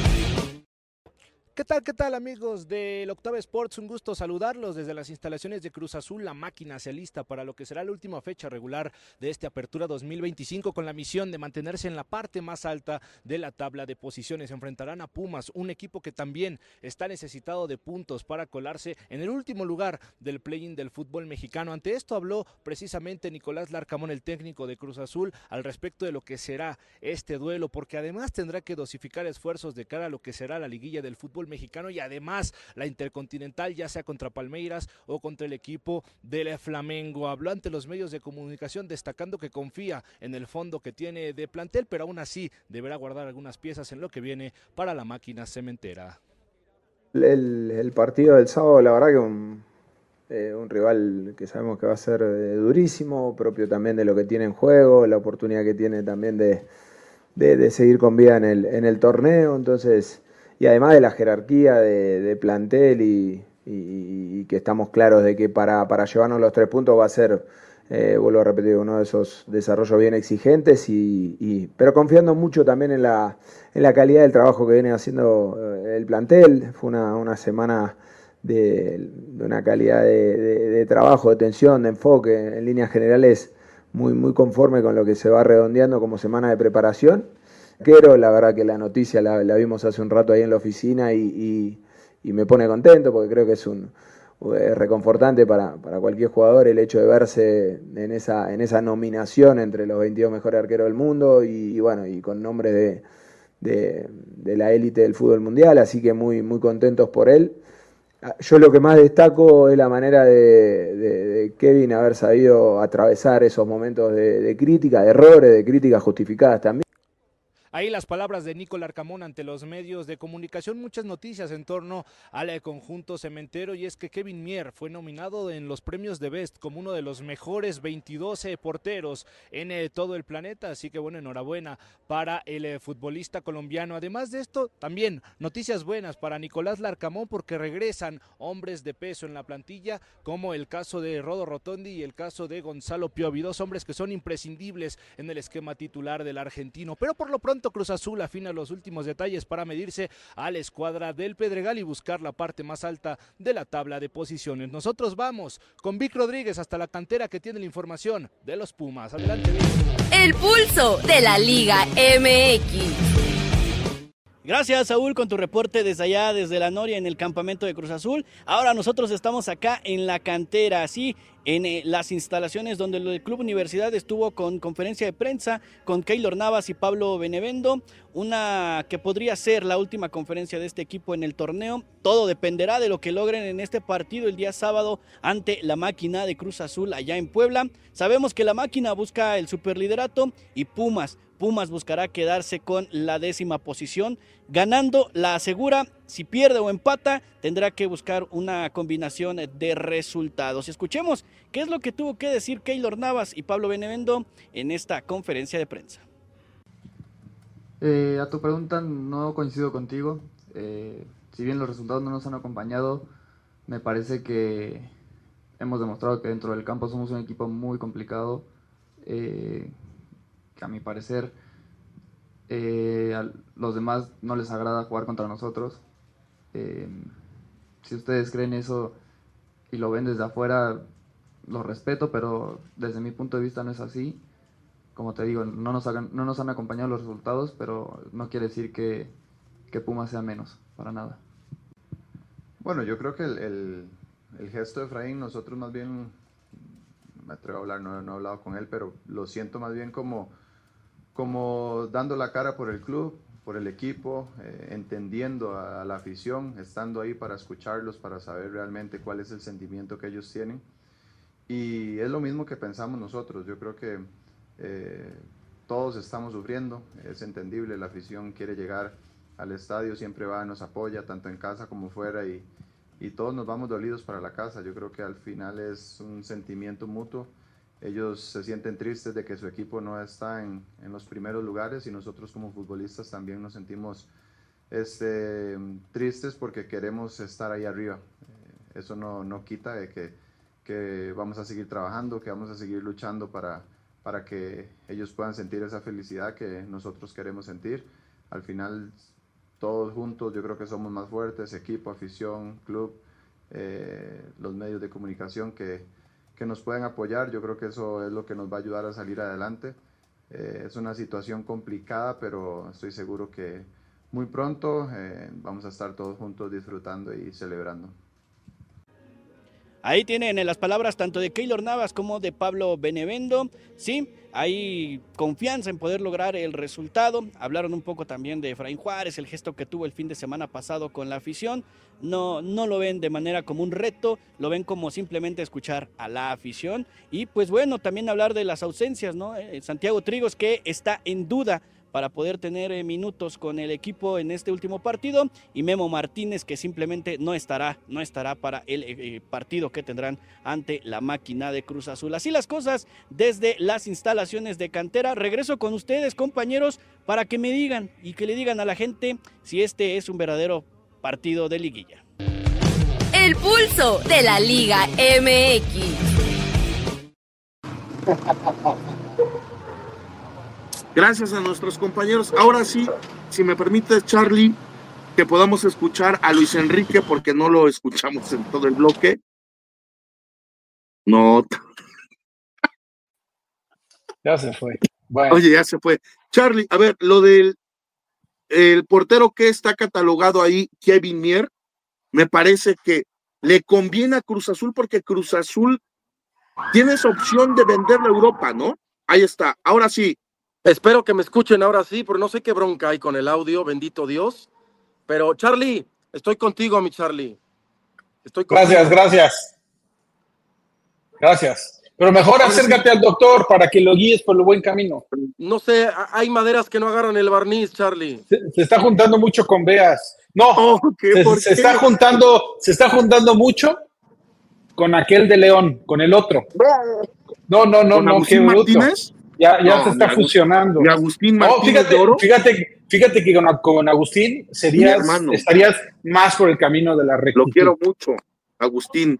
¿Qué tal amigos del Octava Sports? Un gusto saludarlos desde las instalaciones de Cruz Azul. La máquina se alista para lo que será la última fecha regular de este Apertura 2025 con la misión de mantenerse en la parte más alta de la tabla de posiciones. Enfrentarán a Pumas, un equipo que también está necesitado de puntos para colarse en el último lugar del play-in del fútbol mexicano. Ante esto habló precisamente Nicolás Larcamón, el técnico de Cruz Azul, al respecto de lo que será este duelo, porque además tendrá que dosificar esfuerzos de cara a lo que será la liguilla del fútbol mexicano y además la intercontinental, ya sea contra Palmeiras o contra el equipo del Flamengo. Habló ante los medios de comunicación destacando que confía en el fondo que tiene de plantel, pero aún así deberá guardar algunas piezas en lo que viene para la máquina cementera. El partido del sábado, la verdad que un rival que sabemos que va a ser durísimo, propio también de lo que tiene en juego, la oportunidad que tiene también de seguir con vida en el torneo, entonces, y además de la jerarquía de plantel y que estamos claros de que para llevarnos los 3 puntos va a ser vuelvo a repetir, uno de esos desarrollos bien exigentes, pero confiando mucho también en la calidad del trabajo que viene haciendo el plantel. Fue una semana de una calidad de trabajo, de tensión, de enfoque, en líneas generales muy, muy conforme con lo que se va redondeando como semana de preparación. Pero la verdad que la noticia la vimos hace un rato ahí en la oficina y me pone contento, porque creo que es reconfortante para cualquier jugador el hecho de verse en esa nominación entre los 22 mejores arqueros del mundo y con nombres de la élite del fútbol mundial, así que muy, muy contentos por él. Yo lo que más destaco es la manera de Kevin haber sabido atravesar esos momentos de crítica, de errores, de críticas justificadas también. Ahí las palabras de Nico Larcamón ante los medios de comunicación, muchas noticias en torno al conjunto cementero, y es que Kevin Mier fue nominado en los premios de Best como uno de los mejores 22 porteros en todo el planeta, así que bueno, enhorabuena para el futbolista colombiano. Además de esto, también noticias buenas para Nicolás Larcamón, porque regresan hombres de peso en la plantilla, como el caso de Rodo Rotondi y el caso de Gonzalo Piovi, dos hombres que son imprescindibles en el esquema titular del argentino. Pero por lo pronto Cruz Azul afina los últimos detalles para medirse a la escuadra del Pedregal y buscar la parte más alta de la tabla de posiciones. Nosotros vamos con Vic Rodríguez hasta la cantera, que tiene la información de los Pumas. Adelante, Vic. El pulso de la Liga MX. Gracias, Saúl, con tu reporte desde allá, desde la Noria, en el campamento de Cruz Azul. Ahora nosotros estamos acá en la cantera, sí, en las instalaciones donde el Club Universidad estuvo con conferencia de prensa con Keylor Navas y Pablo Benevendo, una que podría ser la última conferencia de este equipo en el torneo. Todo dependerá de lo que logren en este partido el día sábado ante la Máquina de Cruz Azul allá en Puebla. Sabemos que la Máquina busca el superliderato y Pumas buscará quedarse con la 10ª posición, ganando la asegura. Si pierde o empata, tendrá que buscar una combinación de resultados. Escuchemos qué es lo que tuvo que decir Keylor Navas y Pablo Benevendo en esta conferencia de prensa. A tu pregunta, no coincido contigo. Si bien los resultados no nos han acompañado, me parece que hemos demostrado que dentro del campo somos un equipo muy complicado, que a mi parecer a los demás no les agrada jugar contra nosotros. Si ustedes creen eso y lo ven desde afuera, lo respeto, pero desde mi punto de vista no es así. Como te digo, no nos han acompañado los resultados, pero no quiere decir que Pumas sea menos, para nada. Bueno, yo creo que el gesto de Efraín, nosotros más bien, me atrevo a hablar, no he hablado con él, pero lo siento más bien como dando la cara por el club, por el equipo, entendiendo a la afición, estando ahí para escucharlos, para saber realmente cuál es el sentimiento que ellos tienen. Y es lo mismo que pensamos nosotros. Yo creo que todos estamos sufriendo, es entendible, la afición quiere llegar al estadio, siempre va, nos apoya, tanto en casa como fuera, y todos nos vamos dolidos para la casa. Yo creo que al final es un sentimiento mutuo. Ellos se sienten tristes de que su equipo no está en los primeros lugares, y nosotros como futbolistas también nos sentimos tristes porque queremos estar ahí arriba. Eso no quita de que vamos a seguir trabajando, que vamos a seguir luchando para que ellos puedan sentir esa felicidad que nosotros queremos sentir. Al final, todos juntos yo creo que somos más fuertes, equipo, afición, club, los medios de comunicación que nos pueden apoyar. Yo creo que eso es lo que nos va a ayudar a salir adelante. Es una situación complicada, pero estoy seguro que muy pronto vamos a estar todos juntos disfrutando y celebrando. Ahí tienen las palabras tanto de Keylor Navas como de Pablo Benevendo. Sí, hay confianza en poder lograr el resultado. Hablaron un poco también de Efraín Juárez, el gesto que tuvo el fin de semana pasado con la afición. No lo ven de manera como un reto, lo ven como simplemente escuchar a la afición. Y pues bueno, también hablar de las ausencias, ¿no? Santiago Trigos, que está en duda para poder tener minutos con el equipo en este último partido, y Memo Martínez, que simplemente no estará para el partido que tendrán ante la Máquina de Cruz Azul. Así las cosas desde las instalaciones de cantera. Regreso con ustedes, compañeros, para que me digan y que le digan a la gente si este es un verdadero partido de liguilla. El pulso de la Liga MX. Gracias a nuestros compañeros. Ahora sí, si me permites, Charlie, que podamos escuchar a Luis Enrique, porque no lo escuchamos en todo el bloque. No. Ya se fue. Bueno. Oye, ya se fue. Charlie, a ver, lo del el portero que está catalogado ahí, Kevin Mier, me parece que le conviene a Cruz Azul porque Cruz Azul tiene esa opción de venderlo a Europa, ¿no? Ahí está. Ahora sí. Espero que me escuchen ahora sí, porque no sé qué bronca hay con el audio, bendito Dios. Pero Charlie, estoy contigo, mi Charlie. Estoy contigo. Gracias. Pero mejor acércate al doctor para que lo guíes por el buen camino. No sé, hay maderas que no agarran el barniz, Charlie. Se está juntando mucho con Beas. No, se está juntando mucho con aquel de León, con el otro. No, qué bruto. Martínez? Ya se está fusionando. ¿Y Agustín Martínez de Oro? Fíjate que con Agustín estarías más por el camino de la rectitud. Lo quiero mucho, Agustín.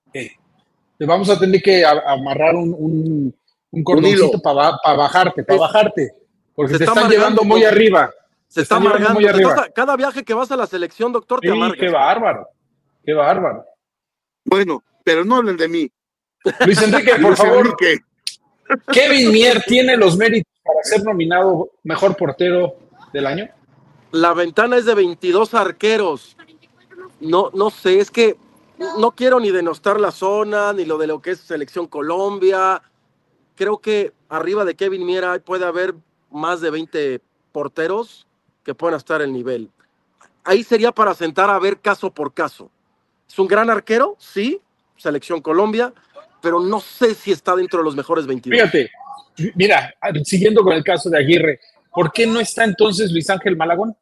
Te vamos a tener que amarrar un cordoncito para bajarte, porque te están llevando muy arriba. Se está amargando. Cada viaje que vas a la selección, doctor, te amargas. Qué bárbaro. Bueno, pero no hablen de mí. Luis Enrique, por favor. ¿Kevin Mier tiene los méritos para ser nominado mejor portero del año? La ventana es de 22 arqueros. No sé, es que no quiero ni denostar la zona, ni lo que es Selección Colombia. Creo que arriba de Kevin Mier puede haber más de 20 porteros que puedan estar al nivel. Ahí sería para sentar a ver caso por caso. Es un gran arquero, sí, Selección Colombia, pero no sé si está dentro de los mejores 22. Fíjate, mira, siguiendo con el caso de Aguirre, ¿por qué no está entonces Luis Ángel Malagón?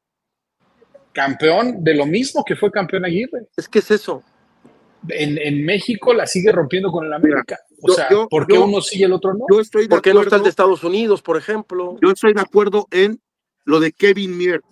Campeón de lo mismo que fue campeón Aguirre. Es que es eso. En México la sigue rompiendo con el América. ¿Por qué uno sí y el otro no? Yo estoy de ¿Por qué acuerdo, no está el de Estados Unidos, por ejemplo? Yo estoy de acuerdo en lo de Kevin Mier,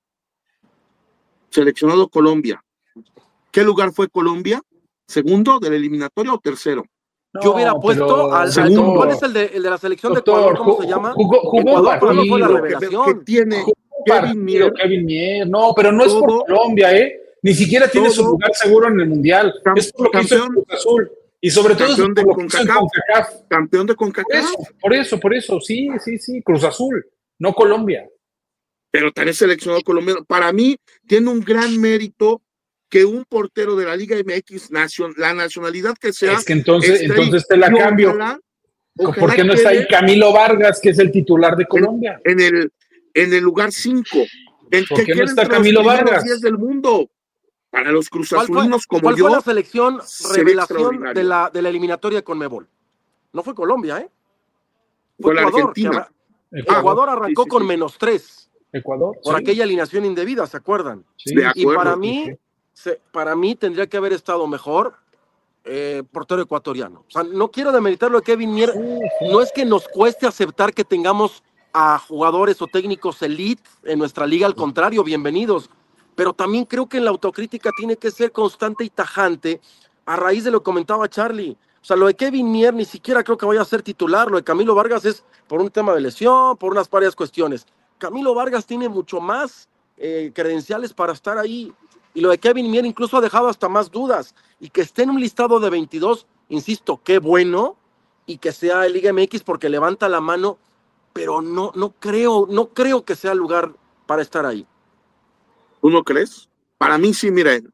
seleccionado Colombia. ¿Qué lugar fue Colombia? ¿Segundo de la eliminatoria o tercero? Yo hubiera puesto al segundo. ¿Cuál es el de la selección de Ecuador? ¿Cómo se llama? Jugó Ecuador, pero no fue la revelación. Que tiene Kevin Mier. No, pero no es por Colombia, Ni siquiera tiene su lugar seguro en el Mundial. Es por lo que hizo en Cruz Azul. Y sobre todo campeón de CONCACAF. Campeón de CONCACAF. Por eso. Sí. Cruz Azul, no Colombia. Pero también seleccionado colombiano. Para mí, tiene un gran mérito que un portero de la Liga MX, la nacionalidad que sea. Es que entonces te la cambio. ¿Por qué no está ahí Camilo Vargas, que es el titular de Colombia? En el lugar 5. ¿Por qué no está Camilo Vargas? 10 del mundo. Para los cruzazulinos como ¿Cuál yo. fue la selección revelación de la eliminatoria de Conmebol? No fue Colombia, Fue la Argentina. Ecuador arrancó con -3. Ecuador. Por aquella alineación indebida, ¿se acuerdan? Sí. De acuerdo, y para mí tendría que haber estado mejor portero ecuatoriano. O sea, no quiero demeritar lo de Kevin Mier. No es que nos cueste aceptar que tengamos a jugadores o técnicos elite en nuestra liga, al contrario, bienvenidos. Pero también creo que en la autocrítica tiene que ser constante y tajante a raíz de lo que comentaba Charlie. O sea, lo de Kevin Mier ni siquiera creo que vaya a ser titular. Lo de Camilo Vargas es por un tema de lesión, por unas varias cuestiones. Camilo Vargas tiene mucho más credenciales para estar ahí. Y lo de Kevin Mier incluso ha dejado hasta más dudas. Y que esté en un listado de 22, insisto, qué bueno. Y que sea el Liga MX porque levanta la mano. Pero no creo que sea el lugar para estar ahí. ¿Tú no crees? Para mí sí, miren,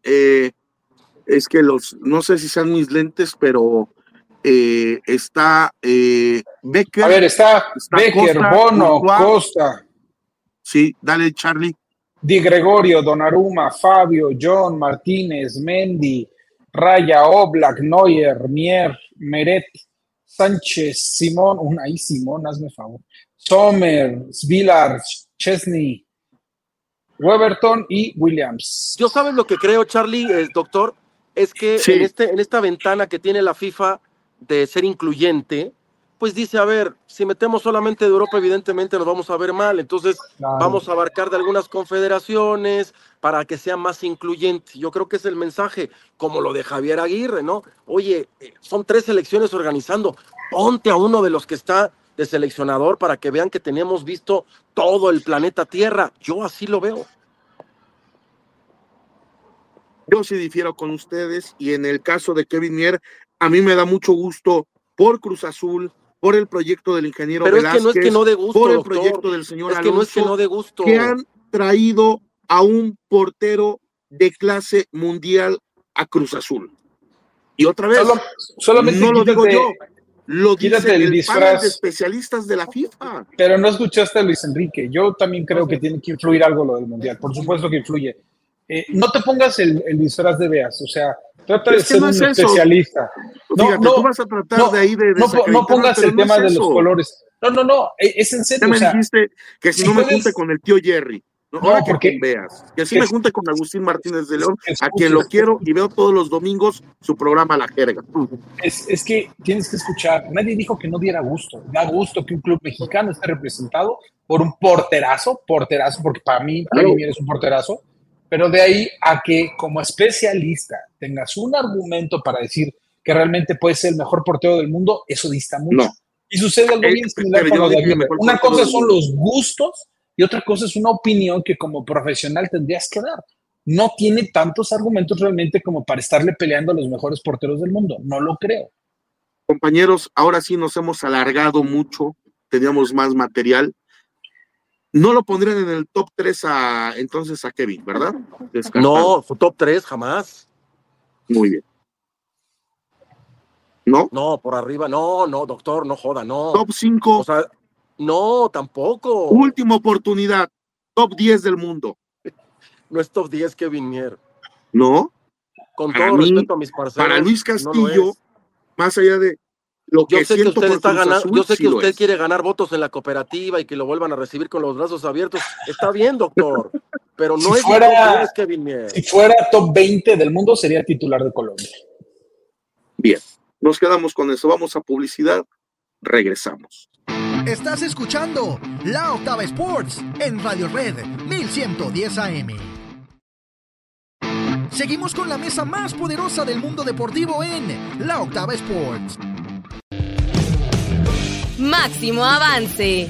es que no sé si sean mis lentes, pero está Becker. A ver, está Becker, Costa, Bono, Costa. Sí, dale, Charlie. Di Gregorio, Donnarumma, Fabio, John, Martínez, Mendy, Raya, Oblak, Neuer, Mier, Meret, Sánchez, Simón, Simón, hazme favor. Sommer, Svilar, Chesney, Weberton y Williams. Yo sabes lo que creo, Charlie, doctor, es que en esta ventana que tiene la FIFA de ser incluyente, pues dice, a ver, si metemos solamente de Europa, evidentemente nos vamos a ver mal, entonces vamos a abarcar de algunas confederaciones para que sea más incluyente. Yo creo que es el mensaje, como lo de Javier Aguirre, ¿no? Oye, son 3 selecciones organizando, ponte a uno de los que está de seleccionador para que vean que tenemos visto todo el planeta Tierra. Yo así lo veo. Yo sí difiero con ustedes, y en el caso de Kevin Mier, a mí me da mucho gusto por Cruz Azul, por el proyecto del ingeniero Pero Velázquez, es que no es que no dé gusto, por el doctor. proyecto del señor Es que no es que Alonso, no dé gusto. que han traído a un portero de clase mundial a Cruz Azul. Y otra vez, solamente no lo digo quítate- yo, lo quítate dice el el disfraz. panel de especialistas de la FIFA. Pero no escuchaste a Luis Enrique. Yo también creo que tiene que influir algo lo del Mundial. Por supuesto que influye. No te pongas el disfraz de Beas. O sea, trata de Es que ser no un es eso. especialista. Fíjate, tú vas a tratar de ahí de no pongas pero el no tema es de los eso. colores. No, es en serio. Ya me o sea, dijiste que si no me junte con el tío Jerry. No, No, ahora que porque- con Veas. Que así que- me junte con Agustín Martínez de León, a escucha. quien lo quiero y veo todos los domingos su programa La Jerga. Es que tienes que escuchar. Nadie dijo que no diera gusto. Da gusto que un club mexicano esté representado por un porterazo, porque para mí Kevin Mier es un porterazo. Pero de ahí a que como especialista tengas un argumento para decir que realmente puede ser el mejor portero del mundo, eso dista mucho. No. Y sucede algo bien similar pero con yo lo de dije el Aguirre. mejor Una portero cosa del son mundo. los gustos y otra cosa es una opinión que como profesional tendrías que dar. No tiene tantos argumentos realmente como para estarle peleando a los mejores porteros del mundo. No lo creo. Compañeros, ahora sí nos hemos alargado mucho, teníamos más material. No lo pondrían en el top 3 entonces a Kevin, ¿verdad? No, top 3 jamás. Muy bien. ¿No? No, por arriba, no, doctor, no joda, no. Top 5. O sea, no, tampoco. Última oportunidad. Top 10 del mundo. No es top 10 Kevin Mier. ¿No? Con Para todo mí, respeto a mis parceros. para Luis no lo Castillo, es. más allá de lo Yo que sé que siento usted por está Cruz ganando, Azul, yo sé sí que lo usted es. quiere ganar votos en la cooperativa y que lo vuelvan a recibir con los brazos abiertos. Está bien, doctor, pero no Si es fuera- top 10 Kevin Mier. Si fuera top 20 del mundo, sería titular de Colombia. Bien, nos quedamos con eso. Vamos a publicidad. Regresamos. Estás escuchando La Octava Sports en Radio Red 1110 AM. Seguimos con la mesa más poderosa del mundo deportivo en La Octava Sports. Máximo avance.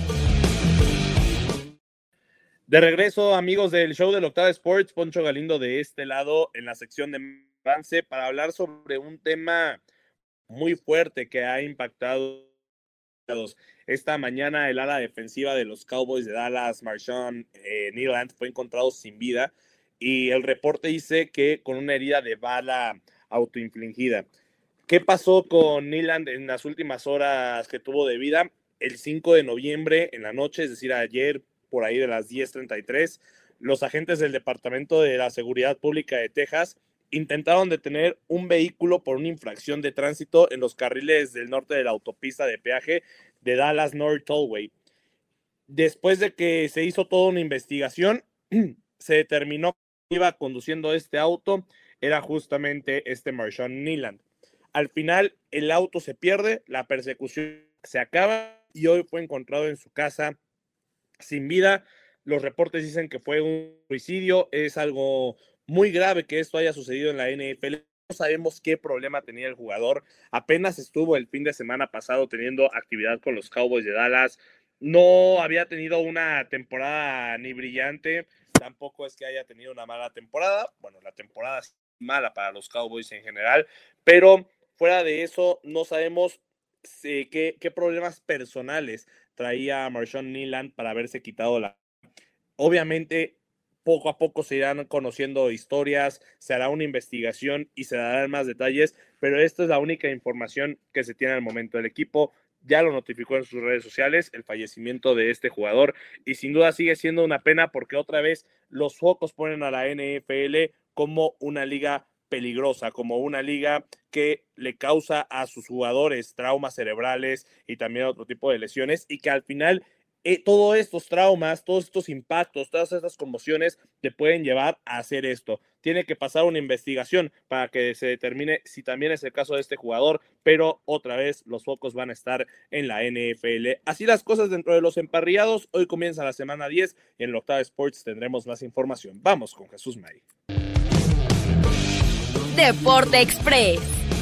De regreso, amigos del show de la Octava Sports, Poncho Galindo de este lado en la sección de avance para hablar sobre un tema muy fuerte que ha impactado esta mañana. El ala defensiva de los Cowboys de Dallas, Marshawn Nyland, fue encontrado sin vida y el reporte dice que con una herida de bala autoinfligida. ¿Qué pasó con Nyland en las últimas horas que tuvo de vida? El 5 de noviembre en la noche, es decir, ayer por ahí de las 10:33, los agentes del Departamento de la Seguridad Pública de Texas intentaron detener un vehículo por una infracción de tránsito en los carriles del norte de la autopista de peaje de Dallas North Tollway. Después de que se hizo toda una investigación, se determinó que iba conduciendo este auto era justamente este Marshawn Nyland. Al final, el auto se pierde, la persecución se acaba y hoy fue encontrado en su casa sin vida. Los reportes dicen que fue un suicidio. Es algo muy grave que esto haya sucedido en la NFL. No sabemos qué problema tenía el jugador. Apenas estuvo el fin de semana pasado teniendo actividad con los Cowboys de Dallas. No había tenido una temporada ni brillante. Tampoco es que haya tenido una mala temporada. Bueno, la temporada es mala para los Cowboys en general. Pero fuera de eso, no sabemos qué problemas personales traía Marshawn Nyland para haberse quitado la... Obviamente, poco a poco se irán conociendo historias, se hará una investigación y se darán más detalles, pero esta es la única información que se tiene al momento. El equipo ya lo notificó en sus redes sociales, el fallecimiento de este jugador, y sin duda sigue siendo una pena porque otra vez los focos ponen a la NFL como una liga peligrosa, como una liga que le causa a sus jugadores traumas cerebrales y también otro tipo de lesiones, y que al final todos estos traumas, todos estos impactos, todas estas conmociones te pueden llevar a hacer esto. Tiene que pasar una investigación para que se determine si también es el caso de este jugador, pero otra vez los focos van a estar en la NFL. Así las cosas dentro de los emparrillados. Hoy comienza la semana 10 y en la Octava Sports tendremos más información. Vamos con Jesús May. Deporte Express.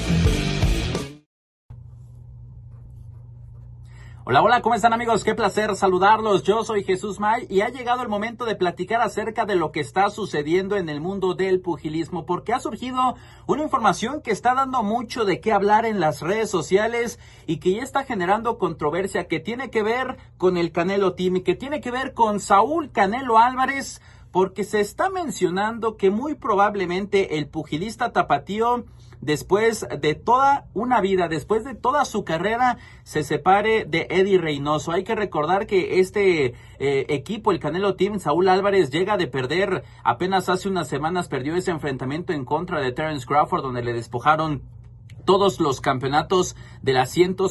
Hola, hola, ¿cómo están amigos? Qué placer saludarlos. Yo soy Jesús May y ha llegado el momento de platicar acerca de lo que está sucediendo en el mundo del pugilismo, porque ha surgido una información que está dando mucho de qué hablar en las redes sociales y que ya está generando controversia, que tiene que ver con el Canelo Team y que tiene que ver con Saúl Canelo Álvarez, porque se está mencionando que muy probablemente el pugilista tapatío, después de toda una vida, después de toda su carrera, se separe de Eddie Reynoso. Hay que recordar que este equipo, el Canelo Team, Saúl Álvarez llega de perder, apenas hace unas semanas perdió ese enfrentamiento en contra de Terence Crawford, donde le despojaron todos los campeonatos de las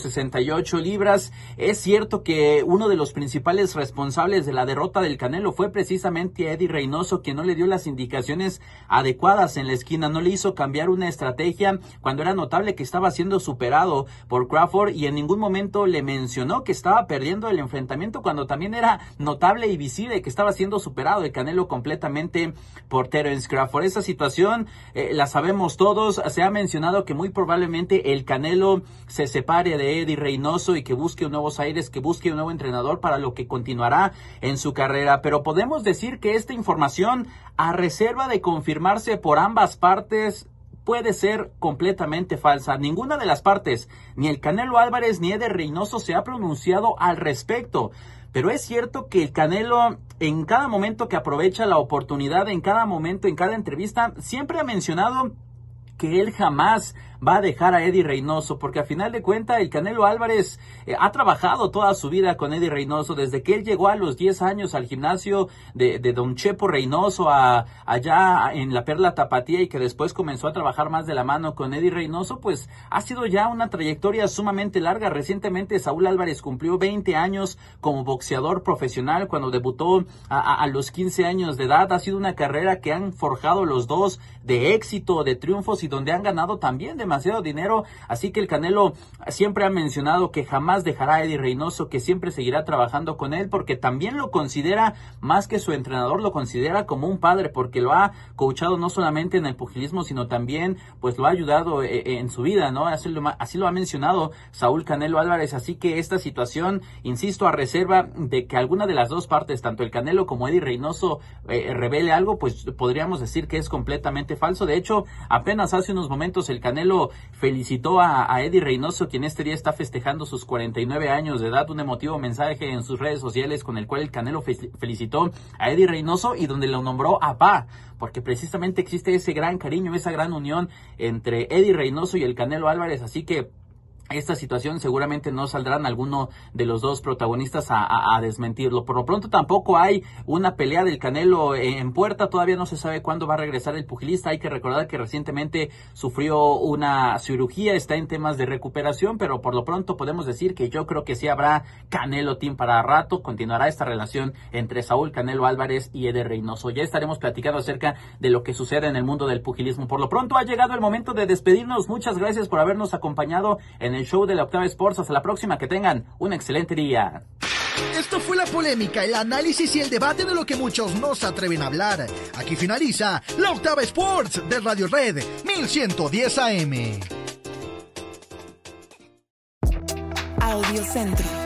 168 libras. Es cierto que uno de los principales responsables de la derrota del Canelo fue precisamente Eddie Reynoso, quien no le dio las indicaciones adecuadas en la esquina, no le hizo cambiar una estrategia cuando era notable que estaba siendo superado por Crawford, y en ningún momento le mencionó que estaba perdiendo el enfrentamiento cuando también era notable y visible que estaba siendo superado el Canelo completamente por Terence Crawford. Esa situación la sabemos todos. Se ha mencionado que muy probablemente el Canelo se separe de Eddie Reynoso y que busque nuevos aires, que busque un nuevo entrenador para lo que continuará en su carrera. Pero podemos decir que esta información, a reserva de confirmarse por ambas partes, puede ser completamente falsa. Ninguna de las partes, ni el Canelo Álvarez ni Eddie Reynoso, se ha pronunciado al respecto. Pero es cierto que el Canelo, en cada momento que aprovecha la oportunidad, en cada momento, en cada entrevista, siempre ha mencionado que él jamás va a dejar a Eddie Reynoso, porque a final de cuentas el Canelo Álvarez ha trabajado toda su vida con Eddie Reynoso, desde que él llegó a los 10 años al gimnasio de Don Chepo Reynoso allá en la Perla Tapatía, y que después comenzó a trabajar más de la mano con Eddie Reynoso. Pues ha sido ya una trayectoria sumamente larga. Recientemente Saúl Álvarez cumplió 20 años como boxeador profesional cuando debutó a los 15 años de edad. Ha sido una carrera que han forjado los dos de éxito, de triunfos, y donde han ganado también demasiado dinero. Así que el Canelo siempre ha mencionado que jamás dejará a Eddie Reynoso, que siempre seguirá trabajando con él, porque también lo considera, más que su entrenador, lo considera como un padre, porque lo ha coachado no solamente en el pugilismo, sino también pues lo ha ayudado en su vida, ¿no? Así lo ha mencionado Saúl Canelo Álvarez. Así que esta situación, insisto, a reserva de que alguna de las dos partes, tanto el Canelo como Eddie Reynoso, revele algo, pues podríamos decir que es completamente falso. De hecho, apenas hace unos momentos el Canelo felicitó a Eddie Reynoso, quien este día está festejando sus 49 años de edad, un emotivo mensaje en sus redes sociales con el cual el Canelo felicitó a Eddie Reynoso y donde lo nombró papá, porque precisamente existe ese gran cariño, esa gran unión entre Eddie Reynoso y el Canelo Álvarez. Así que esta situación seguramente no saldrán alguno de los dos protagonistas a desmentirlo. Por lo pronto tampoco hay una pelea del Canelo en puerta, todavía no se sabe cuándo va a regresar el pugilista. Hay que recordar que recientemente sufrió una cirugía, está en temas de recuperación, pero por lo pronto podemos decir que yo creo que sí habrá Canelo Team para rato. Continuará esta relación entre Saúl Canelo Álvarez y Eddie Reynoso. Ya estaremos platicando acerca de lo que sucede en el mundo del pugilismo. Por lo pronto ha llegado el momento de despedirnos. Muchas gracias por habernos acompañado en el show de la Octava Sports. Hasta la próxima, que tengan un excelente día. Esto fue la polémica, el análisis y el debate de lo que muchos no se atreven a hablar. Aquí finaliza la Octava Sports de Radio Red 1110 AM. Audio Centro.